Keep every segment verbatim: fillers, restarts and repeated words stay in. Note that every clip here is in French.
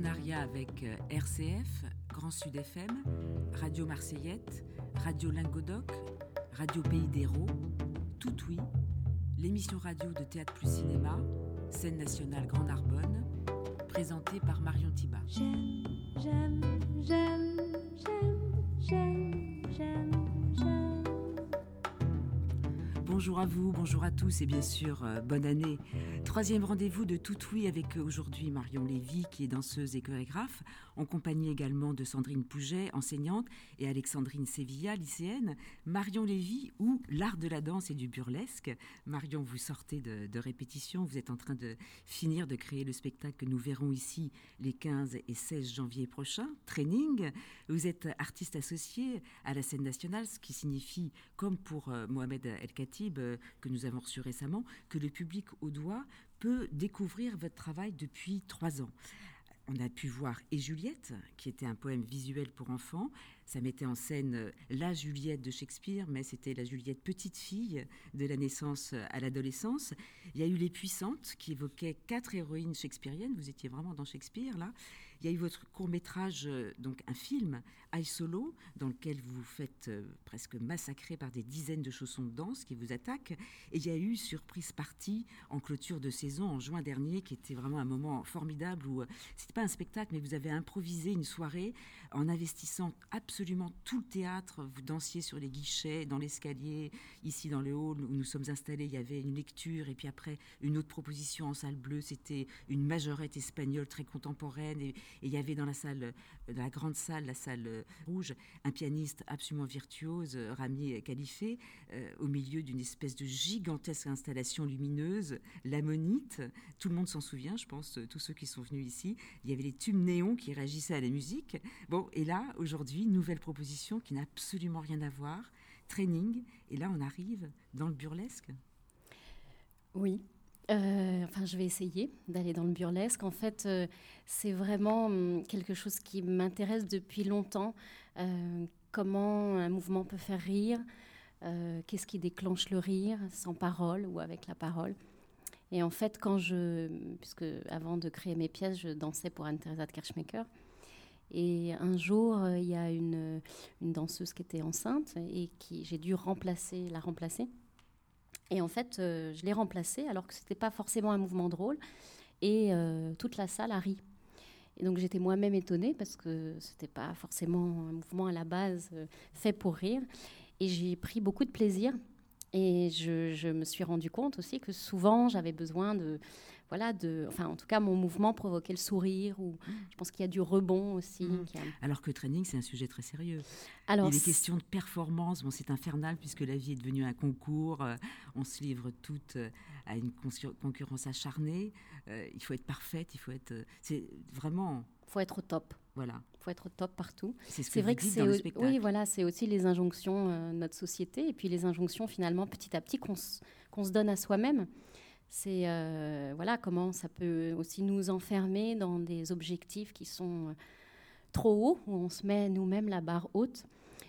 partenariat avec R C F, Grand Sud F M, Radio Marseillette, Radio Lingodoc, Radio Pays d'Hérault, Tout Oui, l'émission radio de Théâtre plus Cinéma, Scène nationale Grand Narbonne, présentée par Marion Thiba. J'aime, j'aime, j'aime, j'aime, j'aime, j'aime, j'aime. Bonjour à vous, bonjour à tous et bien sûr, euh, bonne année. Troisième rendez-vous de Tout Oui avec aujourd'hui Marion Lévy qui est danseuse et chorégraphe, en compagnie également de Sandrine Pouget, enseignante, et Alexandrine Sevilla, lycéenne. Marion Lévy ou l'art de la danse et du burlesque. Marion, vous sortez de, de répétition, vous êtes en train de finir de créer le spectacle que nous verrons ici les quinze et seize janvier prochains, Training. Vous êtes artiste associée à la scène nationale, ce qui signifie, comme pour euh, Mohamed El Khatib, que nous avons reçu récemment, que le public au doigt peut découvrir votre travail depuis trois ans. On a pu voir Et Juliette, qui était un poème visuel pour enfants. Ça mettait en scène la Juliette de Shakespeare, mais c'était la Juliette petite fille de la naissance à l'adolescence. Il y a eu Les Puissantes, qui évoquait quatre héroïnes shakespeariennes. Vous étiez vraiment dans Shakespeare, là. Il y a eu votre court-métrage, donc un film, I Solo, dans lequel vous vous faites euh, presque massacrer par des dizaines de chaussons de danse qui vous attaquent. Et il y a eu Surprise Party en clôture de saison en juin dernier, qui était vraiment un moment formidable où euh, c'était pas un spectacle, mais vous avez improvisé une soirée en investissant absolument tout le théâtre. Vous dansiez sur les guichets, dans l'escalier, ici dans le hall où nous sommes installés, il y avait une lecture et puis après une autre proposition en salle bleue, c'était une majorette espagnole très contemporaine et, et il y avait dans la salle, dans la grande salle, la salle rouge, un pianiste absolument virtuose, Rami Khalifé, euh, au milieu d'une espèce de gigantesque installation lumineuse, l'ammonite. Tout le monde s'en souvient, je pense, tous ceux qui sont venus ici. Il y avait les tubes néons qui réagissaient à la musique. Bon, et là, aujourd'hui, nouvelle proposition qui n'a absolument rien à voir, Training. Et là, on arrive dans le burlesque. Oui. Euh, enfin, je vais essayer d'aller dans le burlesque. En fait, euh, c'est vraiment hum, quelque chose qui m'intéresse depuis longtemps. Euh, comment un mouvement peut faire rire, euh, qu'est-ce qui déclenche le rire, sans parole ou avec la parole. Et en fait, quand je, puisque avant de créer mes pièces, je dansais pour Anne-Theresa de Kirchmaker. Et un jour, euh, il y a une, une danseuse qui était enceinte et qui j'ai dû remplacer, la remplacer. Et en fait, euh, je l'ai remplacée alors que ce n'était pas forcément un mouvement drôle. Et euh, toute la salle a ri. Et donc, j'étais moi-même étonnée parce que ce n'était pas forcément un mouvement à la base euh, fait pour rire. Et j'ai pris beaucoup de plaisir. Et je, je me suis rendu compte aussi que souvent, j'avais besoin de... Voilà, de, enfin, en tout cas, mon mouvement provoquait le sourire. Ou, je pense qu'il y a du rebond aussi. Mmh. Qui a... Alors que Training, c'est un sujet très sérieux. Alors, il est question de performance. Bon, c'est infernal puisque la vie est devenue un concours. Euh, on se livre toutes euh, à une con- concurrence acharnée. Euh, il faut être parfaite. Il faut être... Euh, c'est vraiment... Il faut être au top. Voilà. Il faut être au top partout. C'est ce que c'est vous vrai dites que c'est dans le au... spectacle. Oui, voilà, c'est aussi les injonctions euh, de notre société et puis les injonctions finalement petit à petit qu'on, s... qu'on se donne à soi-même. C'est euh, voilà comment ça peut aussi nous enfermer dans des objectifs qui sont euh, trop hauts, où on se met nous-mêmes la barre haute.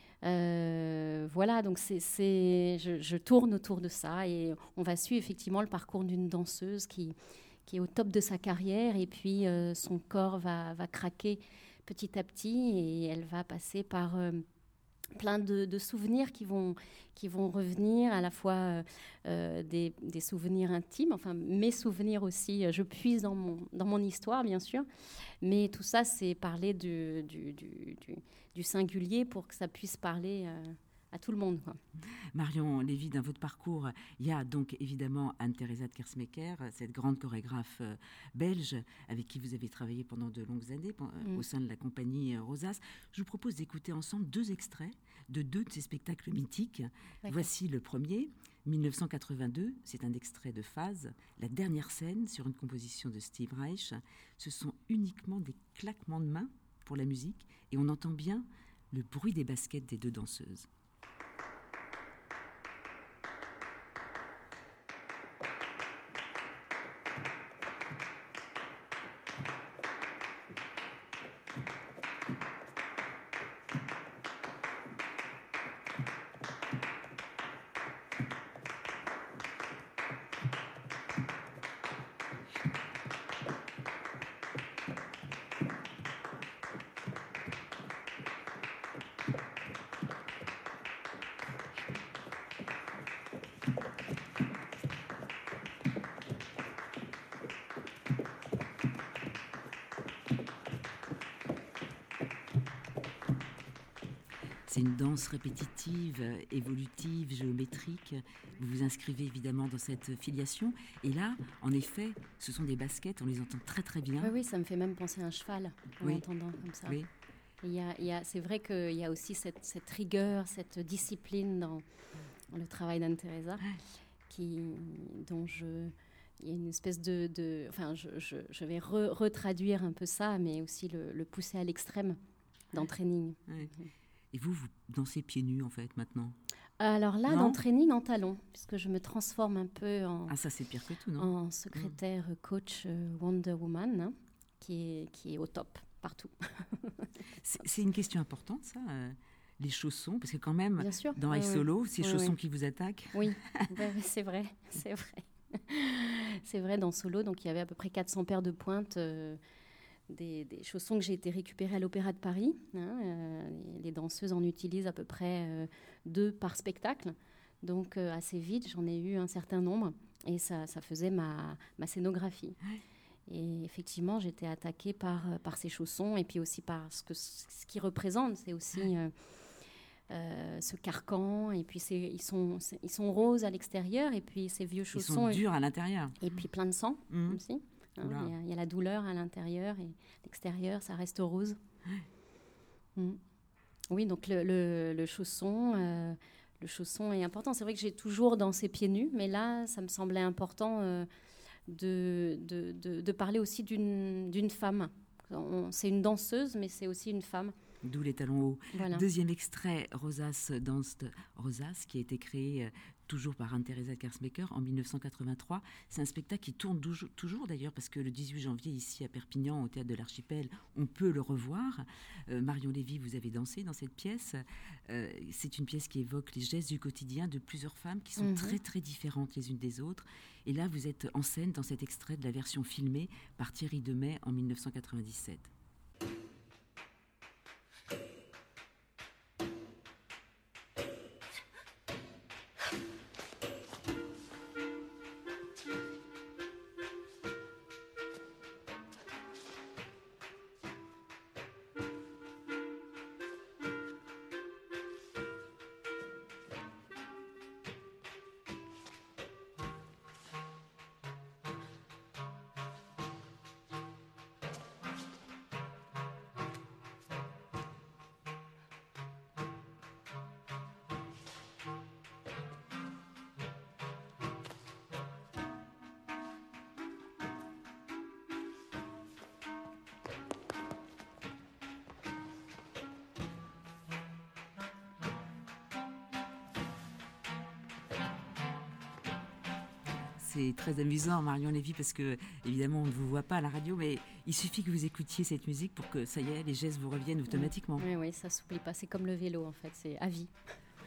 Euh, voilà, donc c'est, c'est, je, je tourne autour de ça et on va suivre effectivement le parcours d'une danseuse qui, qui est au top de sa carrière et puis euh, son corps va, va craquer petit à petit et elle va passer par... Euh, plein de, de souvenirs qui vont, qui vont revenir, à la fois euh, des, des souvenirs intimes, enfin mes souvenirs aussi, je puise dans mon, dans mon histoire bien sûr, mais tout ça c'est parler du, du, du, du, du singulier pour que ça puisse parler euh, à tout le monde, quoi. Marion Lévy, dans votre parcours, il y a donc évidemment Anne-Theresa de Kirchmaker, cette grande chorégraphe euh, belge avec qui vous avez travaillé pendant de longues années euh, mmh. au sein de la compagnie euh, Rosas. Je vous propose d'écouter ensemble deux extraits de deux de ces spectacles mythiques. D'accord. Voici le premier, dix-neuf cent quatre-vingt-deux, c'est un extrait de Phase, la dernière scène sur une composition de Steve Reich. Ce sont uniquement des claquements de mains pour la musique et on entend bien le bruit des baskets des deux danseuses. C'est une danse répétitive, euh, évolutive, géométrique. Vous vous inscrivez évidemment dans cette filiation. Et là, en effet, ce sont des baskets, on les entend très très bien. Oui, oui, ça me fait même penser à un cheval en Oui. l'entendant comme ça. Oui. Il y a, il y a, c'est vrai qu'il y a aussi cette, cette rigueur, cette discipline dans, dans le travail d'Anne-Theresa, qui, dont je... Il y a une espèce de... de enfin, je, je, je vais re, retraduire un peu ça, mais aussi le, le pousser à l'extrême dans Ouais. training. Ouais. Et vous, vous dansez pieds nus, en fait, maintenant? Alors là, Non. dans training, en talons, puisque je me transforme un peu en, Ah, ça, c'est pire que tout, non? en secrétaire coach euh, Wonder Woman, hein, qui, est, qui est au top partout. C'est, c'est une question importante, ça, euh, les chaussons, parce que quand même, Bien sûr. dans Oui, High oui. Solo, ces Oui, chaussons oui. qui vous attaquent. Oui, ouais, ouais, c'est vrai, c'est vrai. C'est vrai, dans Solo, donc il y avait à peu près quatre cents paires de pointes, euh, des, des chaussons que j'ai été récupérés à l'Opéra de Paris. Hein, euh, les, les danseuses en utilisent à peu près euh, deux par spectacle. Donc euh, assez vite, j'en ai eu un certain nombre et ça, ça faisait ma, ma scénographie. Et effectivement, j'étais attaquée par, euh, par ces chaussons et puis aussi par ce, que, ce qu'ils représentent. C'est aussi... Euh, Euh, ce carcan, et puis c'est, ils, sont, c'est, ils sont roses à l'extérieur, et puis ces vieux Ils chaussons. sont durs à l'intérieur. Et, et puis plein de sang Mmh. aussi. Hein, Oula. il, y a, il y a la douleur à l'intérieur, et l'extérieur, ça reste rose. Mmh. Oui, donc le, le, le chausson... Euh, le chausson est important. C'est vrai que j'ai toujours dansé pieds nus, mais là, ça me semblait important euh, de, de, de, de parler aussi d'une, d'une femme. On, c'est une danseuse, mais c'est aussi une femme. D'où les talons hauts. Voilà. Deuxième extrait, Rosas dansed Rosas, qui a été créé euh, toujours par Anne-Theresa Kersmaker en dix-neuf cent quatre-vingt-trois. C'est un spectacle qui tourne toujours, toujours d'ailleurs, parce que le dix-huit janvier, ici à Perpignan, au Théâtre de l'Archipel, on peut le revoir. Euh, Marion Lévy, vous avez dansé dans cette pièce. Euh, c'est une pièce qui évoque les gestes du quotidien de plusieurs femmes qui sont Mhm. très très différentes les unes des autres. Et là, vous êtes en scène dans cet extrait de la version filmée par Thierry Demey en dix-neuf cent quatre-vingt-dix-sept. C'est très amusant, Marion Lévy, parce que, évidemment, on ne vous voit pas à la radio, mais il suffit que vous écoutiez cette musique pour que, ça y est, les gestes vous reviennent automatiquement. Oui, oui, ça s'oublie pas. C'est comme le vélo, en fait. C'est à vie.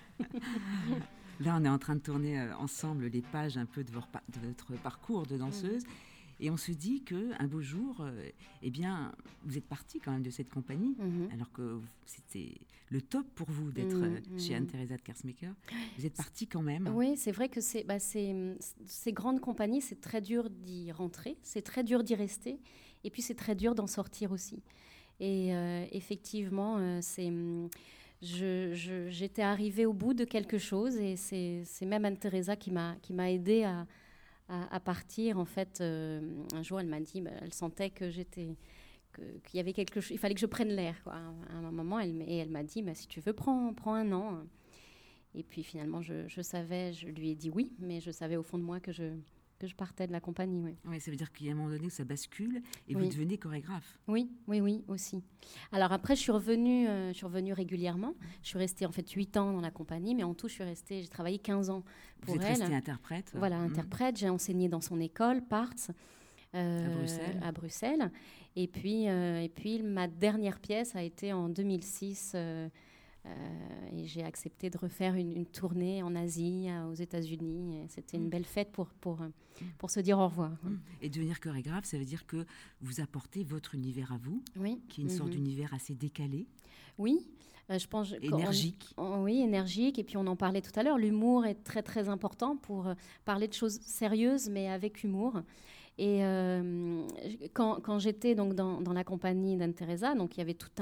Là, on est en train de tourner euh, ensemble les pages un peu de, vos, de votre parcours de danseuse. Mmh. Et on se dit qu'un beau jour, euh, eh bien, vous êtes partie quand même de cette compagnie, mmh. alors que c'était le top pour vous d'être mmh. euh, chez Anne-Theresa Kersmaker. Vous êtes partie quand même. Oui, c'est vrai que c'est, bah, c'est, ces grandes compagnies, c'est très dur d'y rentrer, c'est très dur d'y rester, et puis c'est très dur d'en sortir aussi. Et euh, effectivement, euh, c'est... Je, je, j'étais arrivée au bout de quelque chose, et c'est, c'est même Anne-Theresa qui m'a, qui m'a aidée à... À, à partir, en fait, euh, un jour, elle m'a dit, bah, elle sentait que j'étais, que, qu'il y avait quelque chose, il fallait que je prenne l'air, quoi. À un moment, elle, et elle m'a dit, bah, si tu veux, prends, prends un an. Et puis finalement, je, je savais, je lui ai dit oui, mais je savais au fond de moi que je, que je partais de la compagnie, oui. Oui, ça veut dire qu'il y a un moment donné où ça bascule et oui. vous devenez chorégraphe. Oui, oui, oui, aussi. Alors après, je suis revenue, euh, je suis revenue régulièrement. Je suis restée en fait huit ans dans la compagnie, mais en tout, je suis restée, j'ai travaillé quinze ans pour elle. Vous êtes restée interprète. Voilà, interprète. Mmh. J'ai enseigné dans son école, Parts, euh, à Bruxelles. À Bruxelles. Et puis, euh, et puis, ma dernière pièce a été en deux mille six. Euh, Euh, et j'ai accepté de refaire une, une tournée en Asie, aux États-Unis. Et c'était une belle fête pour, pour, pour se dire au revoir. Et devenir chorégraphe, ça veut dire que vous apportez votre univers à vous, oui. qui est une mm-hmm. sorte d'univers assez décalé. Oui, euh, je pense. Énergique. On, on, oui, énergique. Et puis on en parlait tout à l'heure. L'humour est très très important pour euh, parler de choses sérieuses, mais avec humour. Et euh, quand, quand j'étais donc dans, dans la compagnie d'Anne-Theresa, donc il y avait tout un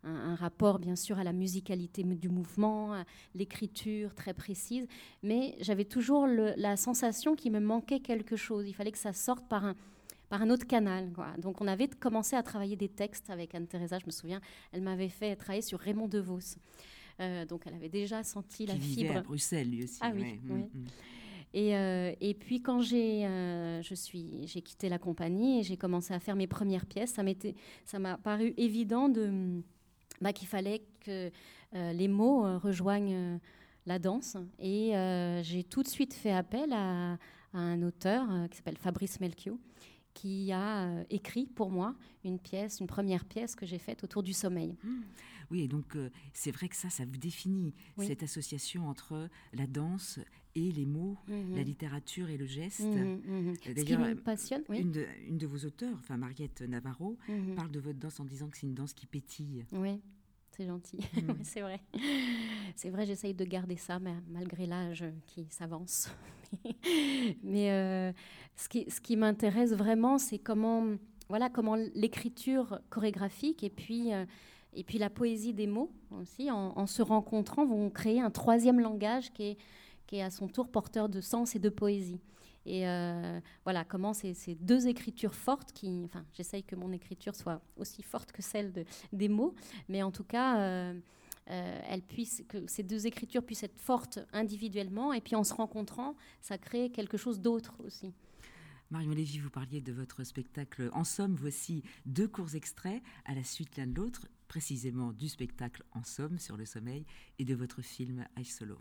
un, un rapport bien sûr à la musicalité du mouvement, à l'écriture très précise, mais j'avais toujours le, la sensation qu'il me manquait quelque chose. Il fallait que ça sorte par un, par un autre canal, quoi. Donc on avait commencé à travailler des textes avec Anne-Thérèse, je me souviens, elle m'avait fait travailler sur Raymond DeVos. Euh, donc elle avait déjà senti qui la vivait fibre. à Bruxelles, lui aussi. Ah oui, ouais. oui. Mm, mm. Et, euh, et puis quand j'ai, euh, je suis, j'ai quitté la compagnie et j'ai commencé à faire mes premières pièces, ça, m'était, ça m'a paru évident de, bah, qu'il fallait que euh, les mots euh, rejoignent euh, la danse. Et euh, j'ai tout de suite fait appel à, à un auteur euh, qui s'appelle Fabrice Melchior, qui a euh, écrit pour moi une pièce, une première pièce que j'ai faite autour du sommeil. Mmh. Oui, et donc euh, c'est vrai que ça, ça vous définit, Oui. cette association entre la danse et les mots, Mhm. la littérature et le geste. Mhm, mhm. Ce qui D'ailleurs, me passionne, oui. une, de, une de vos auteurs, enfin Mariette Navarro, Mhm. parle de votre danse en disant que c'est une danse qui pétille. Oui, c'est gentil. Mm. Oui, c'est vrai. C'est vrai, j'essaye de garder ça, mais malgré l'âge qui s'avance. Mais euh, ce qui, ce qui m'intéresse vraiment, c'est comment, voilà, comment l'écriture chorégraphique et puis, euh, et puis la poésie des mots aussi, en, en se rencontrant, vont créer un troisième langage qui est, qui est à son tour porteur de sens et de poésie. Et euh, voilà, comment ces, ces deux écritures fortes, qui, enfin, j'essaye que mon écriture soit aussi forte que celle de, des mots, mais en tout cas, euh, euh, elles puissent, que ces deux écritures puissent être fortes individuellement, et puis en se rencontrant, ça crée quelque chose d'autre aussi. Marion Lévy, vous parliez de votre spectacle. En somme, voici deux courts extraits à la suite l'un de l'autre, précisément du spectacle En somme sur le sommeil et de votre film I Solo.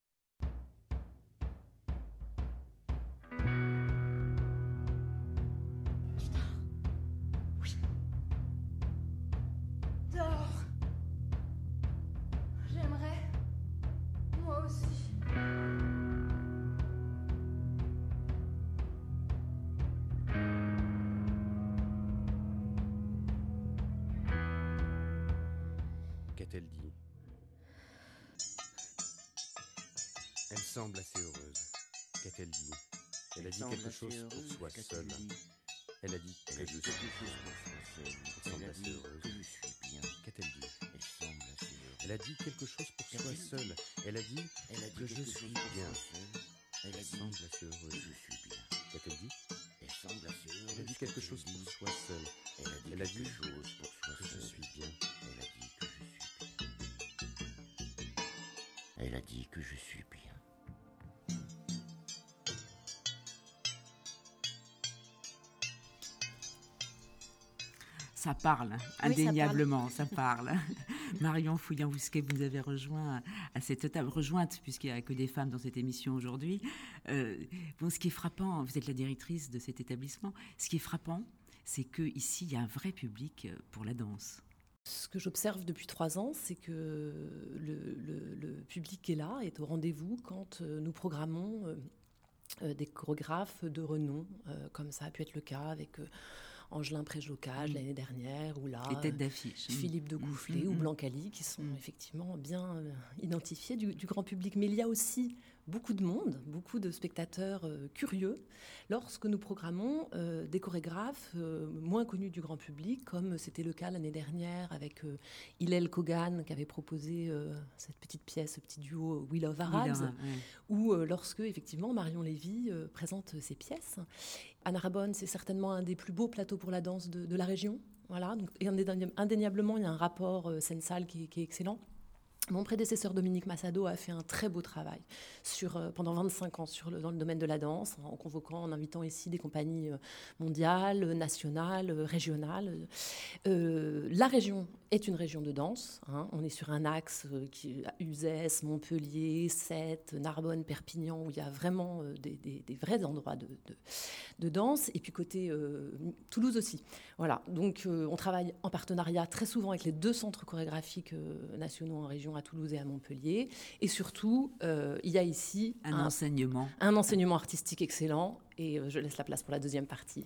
Dors. J'aimerais. Moi aussi. Qu'a-t-elle dit? Elle semble assez heureuse. Qu'a-t-elle dit? Elle a dit quelque chose pour soi seule. Elle a dit que je suis Elle semble assez heureuse. Que je suis bien. Qu'a-t-elle dit? Elle semble assez heureuse. Elle a dit quelque chose pour soi seule. Elle a dit Elle a dit que je quelque suis chose pour bien. soi seule. Elle a Elle dit semble assez que heureuse. je suis bien. Qu'a-t-elle dit? Elle semble assez heureuse. Elle a dit quelque chose pour soi seule. Elle a dit Elle a quelque dit chose pour soi que je seule. suis bien. Elle a dit que je suis bien. Elle a dit que je suis bien. Ça parle, indéniablement, ça parle. Ça parle. Marion Fouillan-Bousquet, vous nous avez rejoint à cette table rejointe, puisqu'il n'y a que des femmes dans cette émission aujourd'hui. Euh, bon, ce qui est frappant, vous êtes la directrice de cet établissement, ce qui est frappant, c'est qu'ici, il y a un vrai public pour la danse. Ce que j'observe depuis trois ans, c'est que le, le, le public est là, est au rendez-vous quand nous programmons euh, des chorégraphes de renom, euh, comme ça a pu être le cas avec... Euh, Angelin Préjocage mmh. l'année dernière, ou là, les têtes d'affiche. Philippe de Goufflet mmh. ou Blancali, qui sont mmh. effectivement bien euh, identifiés du, du grand public. Mais il y a aussi beaucoup de monde, beaucoup de spectateurs euh, curieux, lorsque nous programmons euh, des chorégraphes euh, moins connus du grand public, comme c'était le cas l'année dernière avec euh, Hillel Kogan, qui avait proposé euh, cette petite pièce, ce petit duo We Love Arabs, ouais. ou euh, lorsque, effectivement, Marion Lévy euh, présente ses pièces. Anna Rabonne, c'est certainement un des plus beaux plateaux pour la danse de, de la région. Voilà. Donc, et indéniablement, il y a un rapport euh, scène-salle qui, qui est excellent. Mon prédécesseur Dominique Massado a fait un très beau travail sur, euh, pendant vingt-cinq ans sur le, dans le domaine de la danse, en convoquant, en invitant ici des compagnies euh, mondiales, nationales, euh, régionales. Euh, la région est une région de danse. Hein. On est sur un axe euh, qui Uzès, Montpellier, Sète, Narbonne, Perpignan, où il y a vraiment euh, des, des, des vrais endroits de, de, de danse. Et puis côté euh, Toulouse aussi. Voilà. Donc euh, on travaille en partenariat très souvent avec les deux centres chorégraphiques euh, nationaux en région, à Toulouse et à Montpellier. Et surtout, euh, il y a ici un, un enseignement. Un enseignement artistique excellent. Et euh, je laisse la place pour la deuxième partie.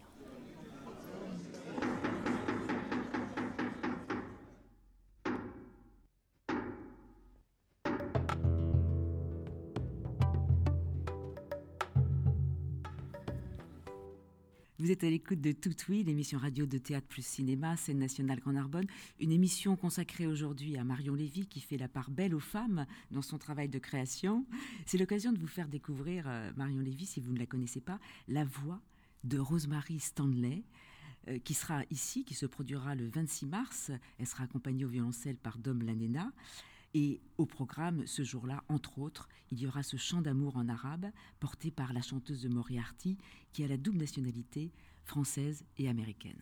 Nous Vous êtes à l'écoute de Tout Oui, l'émission radio de Théâtre plus Cinéma, Scène nationale Grand Narbonne. Une émission consacrée aujourd'hui à Marion Lévy qui fait la part belle aux femmes dans son travail de création. C'est l'occasion de vous faire découvrir, euh, Marion Lévy, si vous ne la connaissez pas, la voix de Rosemary Stanley, euh, qui sera ici, qui se produira le vingt-six mars. Elle sera accompagnée au violoncelle par Dom Lanena. Et au programme, ce jour-là, entre autres, il y aura ce chant d'amour en arabe porté par la chanteuse de Moriarty qui a la double nationalité française et américaine.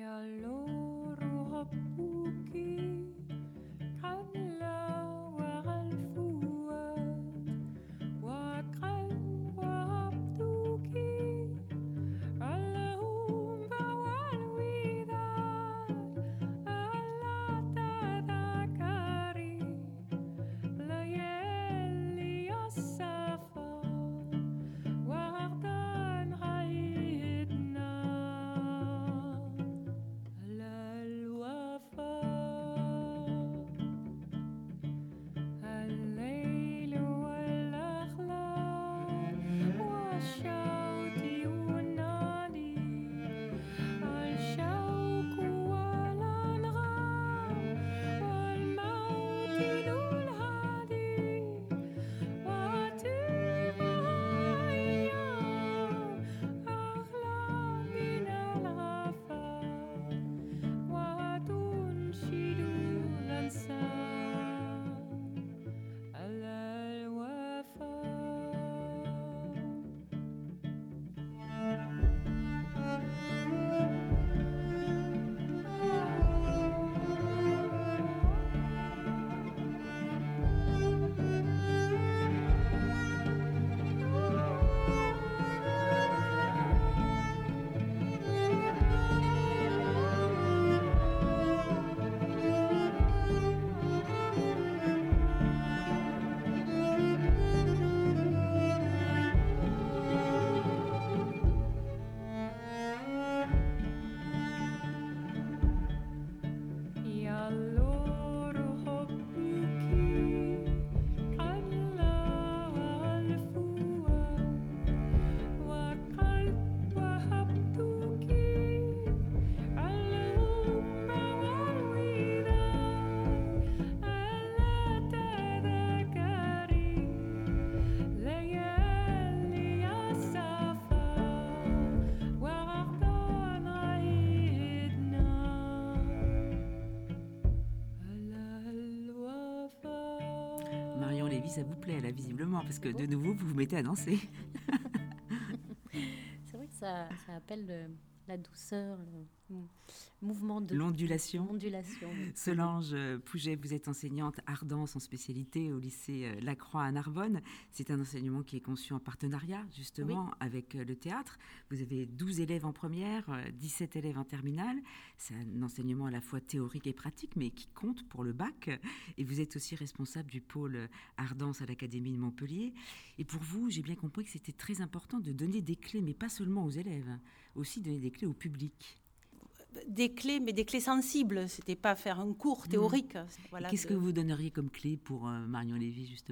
Ça vous plaît là visiblement parce que de nouveau vous vous mettez à danser. C'est vrai que ça, ça appelle le, la douceur, le mouvement de l'ondulation. L'ondulation. Solange Pouget, vous êtes enseignante art danse en spécialité au lycée Lacroix à Narbonne. C'est un enseignement qui est conçu en partenariat justement oui. avec le théâtre. Vous avez douze élèves en première, dix-sept élèves en terminale. C'est un enseignement à la fois théorique et pratique, mais qui compte pour le bac. Et vous êtes aussi responsable du pôle art danse à l'Académie de Montpellier. Et pour vous, j'ai bien compris que c'était très important de donner des clés, mais pas seulement aux élèves, aussi donner des clés au public. Des clés, mais des clés sensibles. C'était pas faire un cours théorique. Mmh. Voilà, Qu'est-ce de... que vous donneriez comme clé pour euh, Marion Lévy, justement ?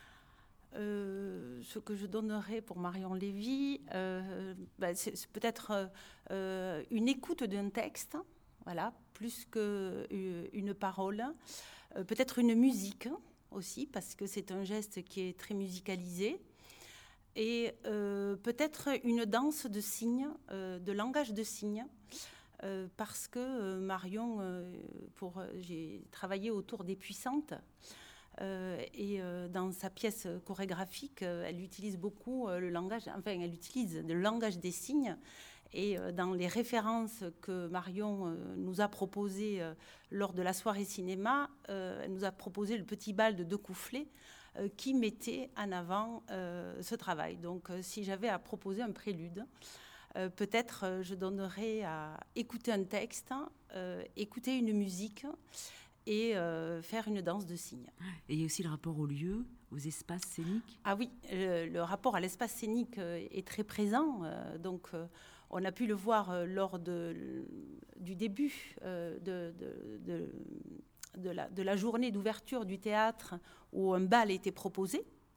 euh, Ce que je donnerais pour Marion Lévy, euh, bah, c'est, c'est peut-être euh, une écoute d'un texte, voilà, plus qu'une parole. Euh, peut-être une musique aussi, parce que c'est un geste qui est très musicalisé. Et euh, peut-être une danse de signes, euh, de langage de signes. Euh, parce que euh, Marion, euh, pour, euh, j'ai travaillé autour des puissantes euh, et euh, dans sa pièce chorégraphique, euh, elle utilise beaucoup euh, le langage, enfin elle utilise le langage des signes et euh, dans les références que Marion euh, nous a proposées euh, lors de la soirée cinéma, euh, elle nous a proposé le petit bal de deux coufflets euh, qui mettait en avant euh, ce travail. Donc euh, si j'avais à proposer un prélude, Euh, peut-être euh, je donnerais à écouter un texte, euh, écouter une musique et euh, faire une danse de signes. Et il y a aussi le rapport au lieu, aux espaces scéniques ? Ah oui, le, le rapport à l'espace scénique euh, est très présent. Euh, donc, euh, on a pu le voir euh, lors de, du début euh, de, de, de, de, la, de la journée d'ouverture du théâtre où un bal était proposé.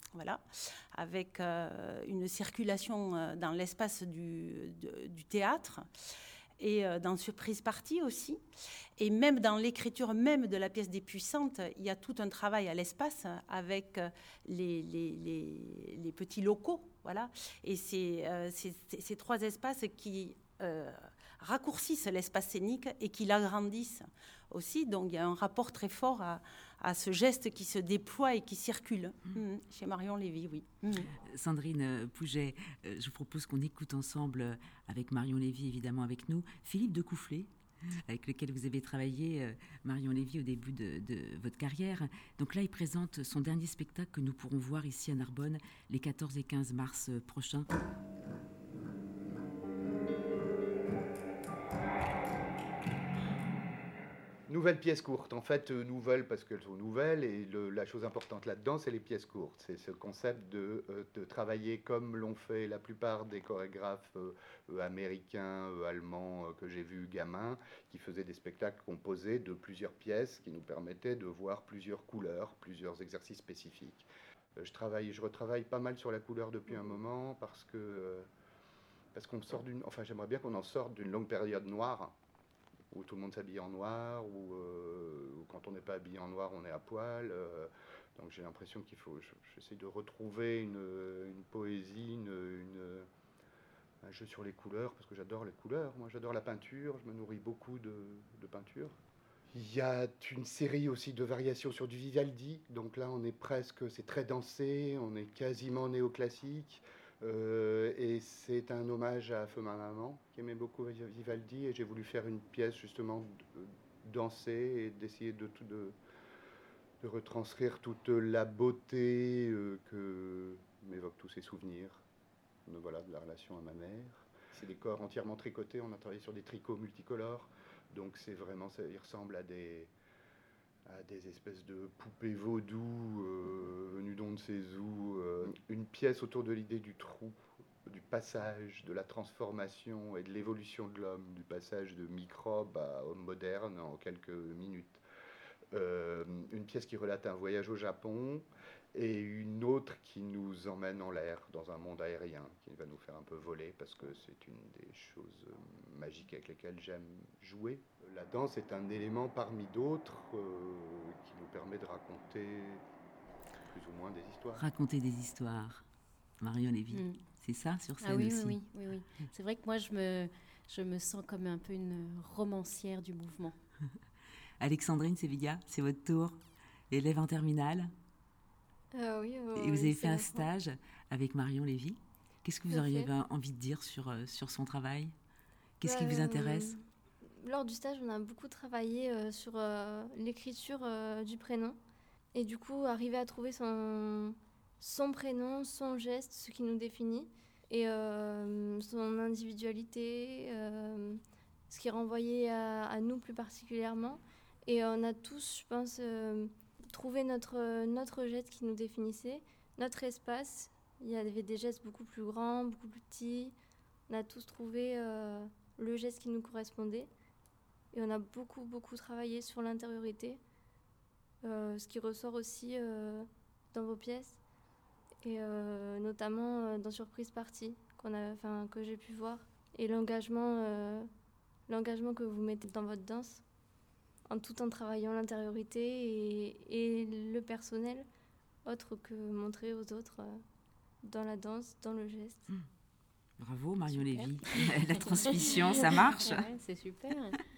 Voilà, avec euh, une circulation euh, dans l'espace du, de, du théâtre et euh, dans Surprise Party aussi. Et même dans l'écriture même de la pièce des Puissantes, il y a tout un travail à l'espace avec euh, les, les, les, les petits locaux. Voilà. Et c'est euh, ces trois espaces qui euh, raccourcissent l'espace scénique et qui l'agrandissent aussi. Donc il y a un rapport très fort à, à ce geste qui se déploie et qui circule. Mmh. Mmh. Chez Marion Lévy, oui. Mmh. Sandrine Pouget, je vous propose qu'on écoute ensemble, avec Marion Lévy évidemment avec nous, Philippe de Coufflet, avec lequel vous avez travaillé, Marion Lévy, au début de, de votre carrière. Donc là, il présente son dernier spectacle que nous pourrons voir ici à Narbonne les quatorze et quinze mars prochains. Nouvelles pièces courtes. En fait, euh, nouvelles parce qu'elles sont nouvelles. Et le, la chose importante là-dedans, c'est les pièces courtes. C'est ce concept de, euh, de travailler comme l'ont fait la plupart des chorégraphes euh, euh, américains, euh, allemands euh, que j'ai vus gamins, qui faisaient des spectacles composés de plusieurs pièces qui nous permettaient de voir plusieurs couleurs, plusieurs exercices spécifiques. Euh, je, travaille, je retravaille pas mal sur la couleur depuis un moment parce que euh, parce qu'on sort d'une... Enfin, j'aimerais bien qu'on en sorte d'une longue période noire, où tout le monde s'habille en noir, ou euh, quand on n'est pas habillé en noir, on est à poil. Euh, donc j'ai l'impression qu'il faut... J'essaie de retrouver une, une poésie, une, une, un jeu sur les couleurs, parce que j'adore les couleurs. Moi, j'adore la peinture, je me nourris beaucoup de, de peinture. Il y a une série aussi de variations sur du Vivaldi. Donc là, on est presque... C'est très dansé, on est quasiment néoclassique. Euh, et c'est un hommage à Feu ma maman, qui aimait beaucoup Vivaldi, et j'ai voulu faire une pièce justement danser et d'essayer de, de, de retranscrire toute la beauté euh, que m'évoquent tous ces souvenirs. Donc voilà, de la relation à ma mère. C'est des corps entièrement tricotés, on a travaillé sur des tricots multicolores, donc c'est vraiment, ça, il ressemble à des... à des espèces de poupées vaudou euh, venues d'on ne sait où, euh, une pièce autour de l'idée du trou, du passage, de la transformation et de l'évolution de l'homme, du passage de microbe à homme moderne en quelques minutes. Euh, une pièce qui relate un voyage au Japon et une autre qui nous emmène en l'air, dans un monde aérien, qui va nous faire un peu voler, parce que c'est une des choses magiques avec lesquelles j'aime jouer. La danse est un élément parmi d'autres euh, qui nous permet de raconter plus ou moins des histoires. Raconter des histoires. Marion Lévy, mmh. c'est ça, sur scène ah oui, aussi. Oui, oui, oui. oui. C'est vrai que moi, je me, je me sens comme un peu une romancière du mouvement. Alexandrine Sevilla, c'est votre tour, élève en terminale. Euh, oui, euh, et vous oui, avez fait un vrai. stage avec Marion Lévy. Qu'est-ce que vous Tout auriez fait. envie de dire sur, euh, sur son travail? Qu'est-ce bah, qui vous intéresse? euh, Lors du stage, on a beaucoup travaillé euh, sur euh, l'écriture euh, du prénom. Et du coup, arriver à trouver son, son prénom, son geste, ce qui nous définit. Et euh, son individualité, euh, ce qui renvoyait à, à nous plus particulièrement. Et on a tous, je pense... Euh, trouver notre, notre geste qui nous définissait, notre espace. Il y avait des gestes beaucoup plus grands, beaucoup plus petits. On a tous trouvé euh, le geste qui nous correspondait. Et on a beaucoup, beaucoup travaillé sur l'intériorité, euh, ce qui ressort aussi euh, dans vos pièces, et euh, notamment euh, dans Surprise Party, qu'on a, enfin, que j'ai pu voir, et l'engagement, euh, l'engagement que vous mettez dans votre danse, en tout en travaillant l'intériorité et, et le personnel, autre que montrer aux autres euh, dans la danse, dans le geste. Mmh. Bravo Marion Lévy. La transmission, ça marche. Ouais, c'est super.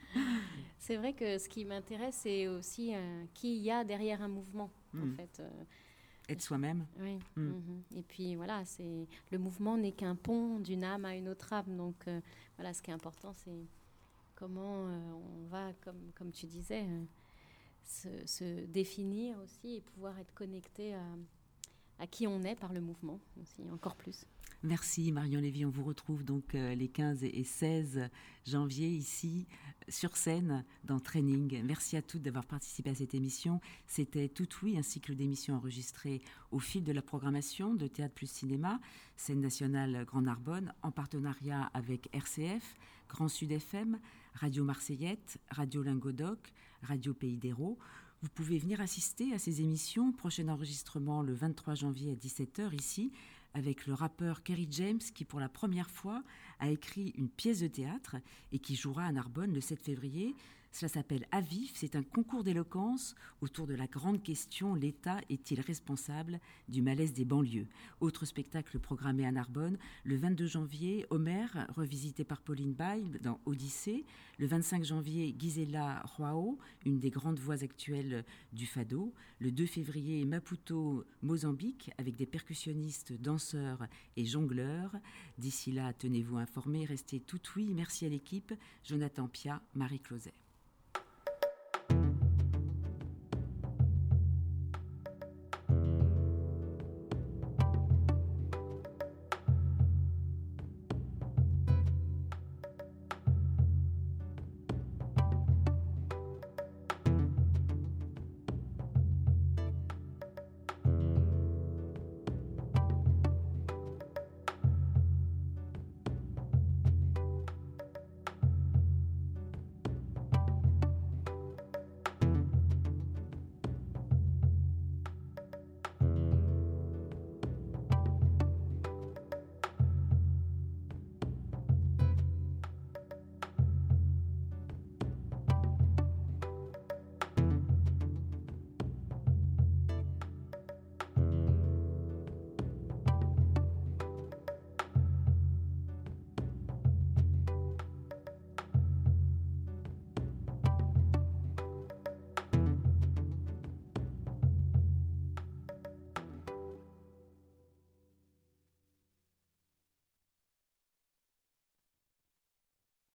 C'est vrai que ce qui m'intéresse, c'est aussi euh, qui y a derrière un mouvement, mmh. en fait. Euh, Être soi-même. Oui. Mmh. Mmh. Et puis voilà, c'est le mouvement n'est qu'un pont d'une âme à une autre âme. Donc euh, voilà, ce qui est important, c'est comment euh, on va, comme, comme tu disais, euh, se, se définir aussi et pouvoir être connecté à, à qui on est par le mouvement aussi, encore plus. Merci Marion Lévy. On vous retrouve donc euh, les quinze et seize janvier ici sur scène dans Training. Merci à toutes d'avoir participé à cette émission. C'était Tout Oui, un cycle d'émissions enregistré au fil de la programmation de Théâtre plus Cinéma, Scène nationale Grand Narbonne, en partenariat avec R C F, Grand Sud F M, Radio Marseillette, Radio Lingodoc, Radio Pays d'Hérault. Vous pouvez venir assister à ces émissions. Prochain enregistrement le vingt-trois janvier à dix-sept heures ici, avec le rappeur Kerry James qui, pour la première fois, a écrit une pièce de théâtre et qui jouera à Narbonne le sept février. Cela s'appelle À vif, c'est un concours d'éloquence autour de la grande question « L'État est-il responsable du malaise des banlieues ?» Autre spectacle programmé à Narbonne, le vingt-deux janvier, Homère, revisité par Pauline Bail dans Odyssée. Le vingt-cinq janvier, Gisela Joao, une des grandes voix actuelles du fado. Le deux février, Maputo, Mozambique, avec des percussionnistes, danseurs et jongleurs. D'ici là, tenez-vous informés, restez tout oui. Merci à l'équipe, Jonathan Pia, Marie Closet.